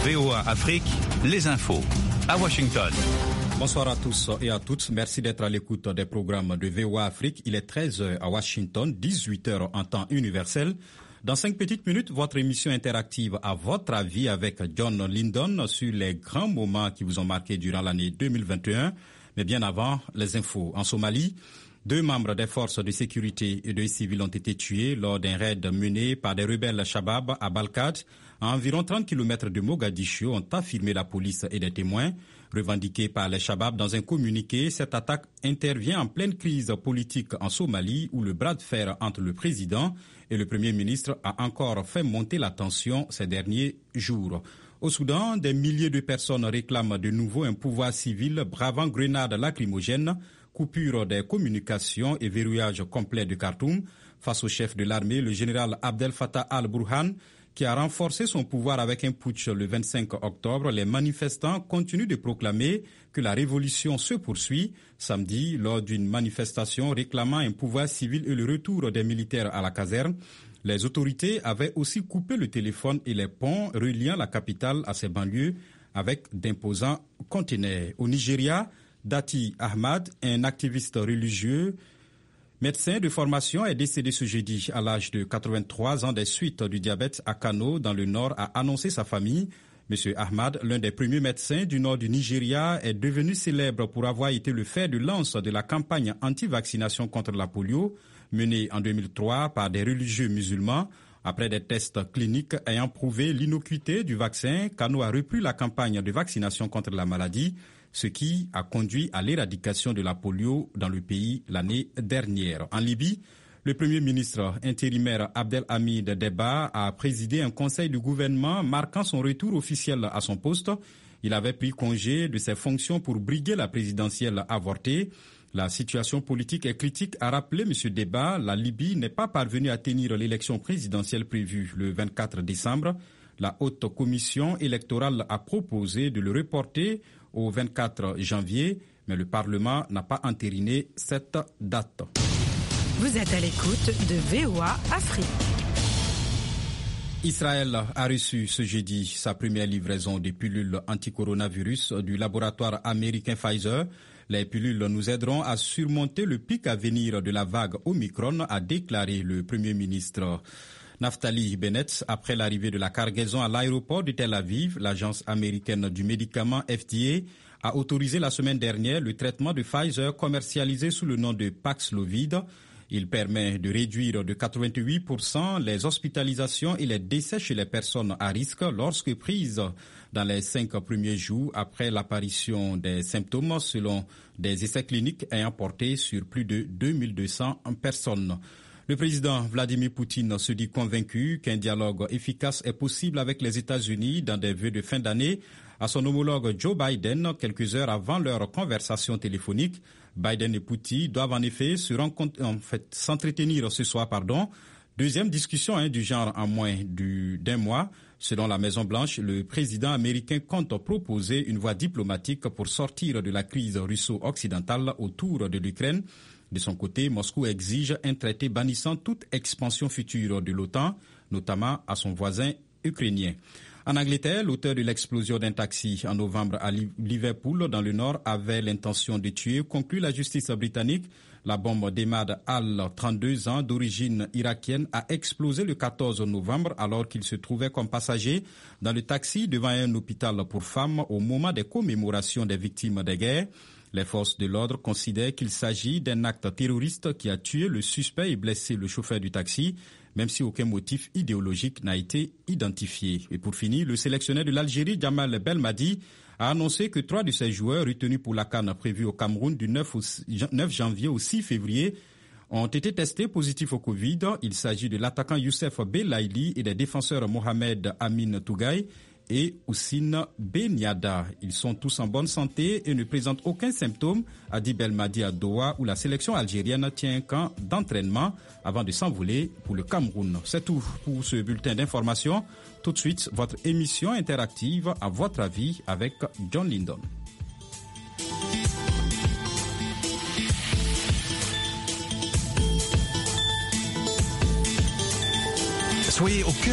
VOA Afrique, les infos. À Washington. Bonsoir à tous et à toutes. Merci d'être à l'écoute des programmes de VOA Afrique. Il est 13h à Washington, 18h en temps universel. Dans 5 petites minutes, votre émission interactive à votre avis avec John Lindon sur les grands moments qui vous ont marqué durant l'année 2021. Mais bien avant, les infos. En Somalie, 2 membres des forces de sécurité et 2 civils ont été tués lors d'un raid mené par des rebelles Shabab à Balkad, à environ 30 km de Mogadiscio, ont affirmé la police et des témoins. Revendiquée par les Shabab dans un communiqué, cette attaque intervient en pleine crise politique en Somalie où le bras de fer entre le président et le Premier ministre a encore fait monter la tension ces derniers jours. Au Soudan, des milliers de personnes réclament de nouveau un pouvoir civil bravant grenades lacrymogènes, coupure des communications et verrouillage complet de Khartoum. Face au chef de l'armée, le général Abdel Fattah al-Burhan, qui a renforcé son pouvoir avec un putsch le 25 octobre, les manifestants continuent de proclamer que la révolution se poursuit. Samedi, lors d'une manifestation réclamant un pouvoir civil et le retour des militaires à la caserne, les autorités avaient aussi coupé le téléphone et les ponts reliant la capitale à ses banlieues avec d'imposants conteneurs. Au Nigeria, Dati Ahmad, un activiste religieux, médecin de formation, est décédé ce jeudi à l'âge de 83 ans des suites du diabète à Kano, dans le nord, a annoncé sa famille. Monsieur Ahmad, l'un des premiers médecins du nord du Nigeria, est devenu célèbre pour avoir été le fer de lance de la campagne anti-vaccination contre la polio, menée en 2003 par des religieux musulmans. Après des tests cliniques ayant prouvé l'innocuité du vaccin, Kano a repris la campagne de vaccination contre la maladie, ce qui a conduit à l'éradication de la polio dans le pays l'année dernière. En Libye, le Premier ministre intérimaire Abdelhamid Debba a présidé un conseil du gouvernement marquant son retour officiel à son poste. Il avait pris congé de ses fonctions pour briguer la présidentielle avortée. La situation politique est critique, a rappelé M. Debba. La Libye n'est pas parvenue à tenir l'élection présidentielle prévue le 24 décembre. La haute commission électorale a proposé de le reporter au 24 janvier, mais le Parlement n'a pas entériné cette date. Vous êtes à l'écoute de VOA Afrique. Israël a reçu ce jeudi sa première livraison de pilules anti-coronavirus du laboratoire américain Pfizer. Les pilules nous aideront à surmonter le pic à venir de la vague Omicron, a déclaré le Premier ministre Naftali Bennett après l'arrivée de la cargaison à l'aéroport de Tel Aviv. L'agence américaine du médicament FDA a autorisé la semaine dernière le traitement de Pfizer commercialisé sous le nom de Paxlovid. Il permet de réduire de 88% les hospitalisations et les décès chez les personnes à risque lorsque prises dans les 5 premiers jours après l'apparition des symptômes, selon des essais cliniques ayant porté sur plus de 2200 personnes. Le président Vladimir Poutine se dit convaincu qu'un dialogue efficace est possible avec les États-Unis dans des vœux de fin d'année à son homologue Joe Biden quelques heures avant leur conversation téléphonique. Biden et Poutine doivent en effet s'entretenir ce soir. Deuxième discussion du genre en moins d'un mois. Selon la Maison-Blanche, le président américain compte proposer une voie diplomatique pour sortir de la crise russo-occidentale autour de l'Ukraine. De son côté, Moscou exige un traité bannissant toute expansion future de l'OTAN, notamment à son voisin ukrainien. En Angleterre, l'auteur de l'explosion d'un taxi en novembre à Liverpool, dans le Nord, avait l'intention de tuer, conclut la justice britannique. La bombe d'Emad Al, 32 ans, d'origine irakienne, a explosé le 14 novembre alors qu'il se trouvait comme passager dans le taxi devant un hôpital pour femmes au moment des commémorations des victimes des guerres. Les forces de l'ordre considèrent qu'il s'agit d'un acte terroriste qui a tué le suspect et blessé le chauffeur du taxi, même si aucun motif idéologique n'a été identifié. Et pour finir, le sélectionneur de l'Algérie, Djamal Belmadi, a annoncé que 3 de ses joueurs retenus pour la CAN prévue au Cameroun du 9 janvier au 6 février ont été testés positifs au Covid. Il s'agit de l'attaquant Youssef Belaïli et des défenseurs Mohamed Amin Tougaï et Houssine Benyada. Ils sont tous en bonne santé et ne présentent aucun symptôme, a dit Belmadi à Doha, où la sélection algérienne tient un camp d'entraînement avant de s'envoler pour le Cameroun. C'est tout pour ce bulletin d'information. Tout de suite, votre émission interactive à votre avis avec John Lindon. Soyez au cœur